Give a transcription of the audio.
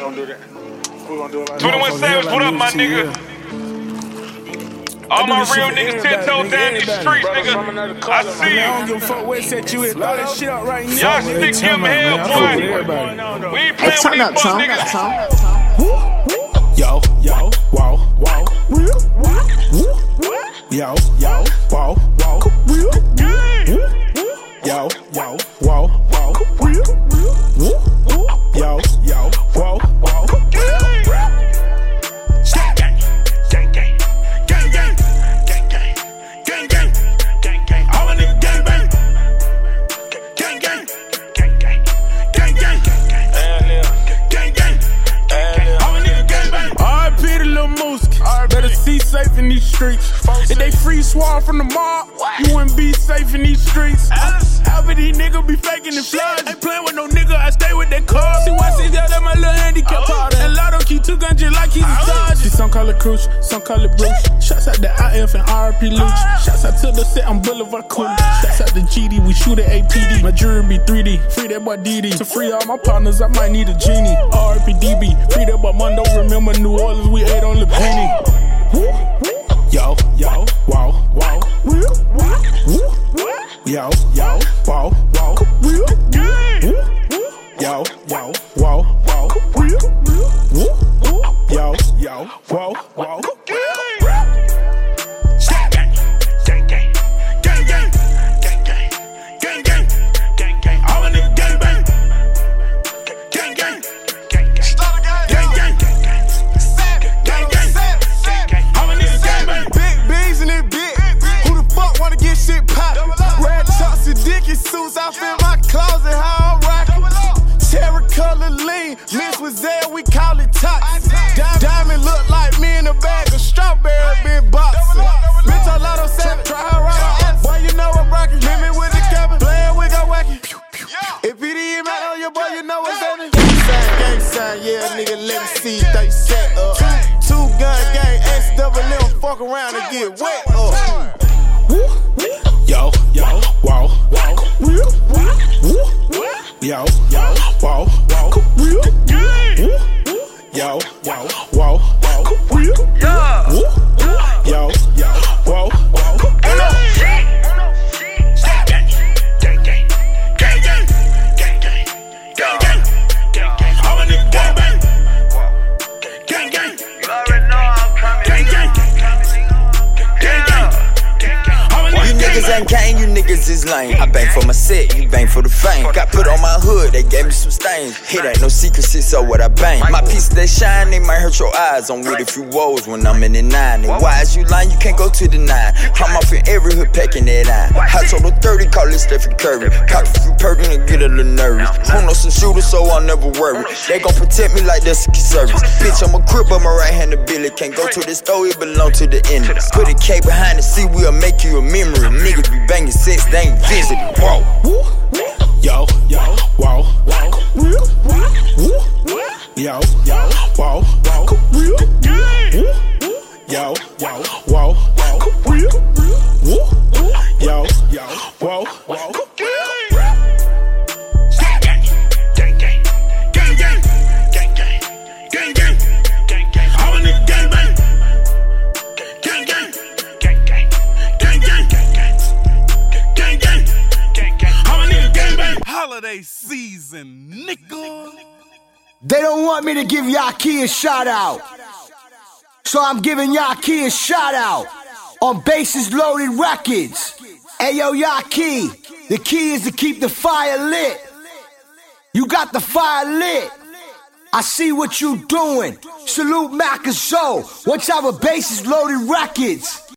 gonna do that. We gonna do it like 21 Savage, what up, my nigga? All my real niggas 10 toes down these streets, nigga. I see you. I don't give a fuck where set you at. Throw that shit out right now. Y'all stick him hell, boy. We ain't playing with these fuck niggas. Yo, yo, whoa, whoa. Yo, yo, whoa, whoa. Yo, yo, whoa, whoa. Yo, yo, whoa, whoa. Better see safe in these streets. If they free swab from the mob, you wouldn't be safe in these streets. Half of these niggas be faking the floods. Ain't playing with no nigga, I stay with that car. See why I that my little handicap part. And Lotto keep 2 guns just like he's a charge. See, some call it Cruise, some call it Bruce. Shots out the IF and RP Luch. Shots out to the set on Boulevard Cool. Shots out the GD, we shoot at APD. My jury be 3D, free that boy DD. To free all my partners, I might need a genie. RP DB, free that boy Mondo. Remember New Orleans, we ate on the penny. Yo, yo, whoa, whoa. Yo, yo, whoa, whoa. Yo, yo, whoa, whoa. Yo, yo, whoa, whoa. Suits, I feel my closet, how I'm rockin'. Cherry color lean, mixed with Zell, we call it tots. Diamond look like me in a bag of strawberry, been boxing. Bitch, a lot of savage, try her out. Boy, you know I'm rockin'. Hit me with the cabin, playin' we got wacky. If PDE man on your boy, you know what's happening. Gang sign, yeah, nigga, let me see 30 set up. 2 gun gang, SWM, fuck around and get wet up. Yo, yo, whoa, whoa. Yo, yo, whoa, whoa. Yo, yo, whoa, whoa. Yo, yo, whoa, whoa. Ain't gang, you niggas is lame. I bang for my set, you bang for the fame. Got put on my hood, they gave me some stains. It ain't no secret, so what I bang. My pieces they shine, they might hurt your eyes. I'm with a few woes when I'm in the 9. And why is you lying? You can't go to the 9. I'm off in every hood packing that line. I told her 30, call it Stephen Curry. Cop a few perkin' and get a little nervous. Who knows some shooters, so I'll never worry. They gon' protect me like that's Secret Service. Bitch, I'm a crip, but my right-handed Billy. Can't go to the store, it belong to the enemy. Put a K behind the C, we'll make you a memory. Niggas be banging sex, they ain't visiting. Whoa. Yo, yo, whoa, whoa. Yo, yo, whoa, whoa. Yo, yo, whoa, whoa. Yo, yo, whoa, whoa. Holiday season, nigga. They don't want me to give Yaki a shout out, so I'm giving Yaki a shout out on Bases Loaded Records. Hey yo, Yaki, the key is to keep the fire lit. You got the fire lit. I see what you doing. Salute Macazo. Watch out for Bases Loaded Records.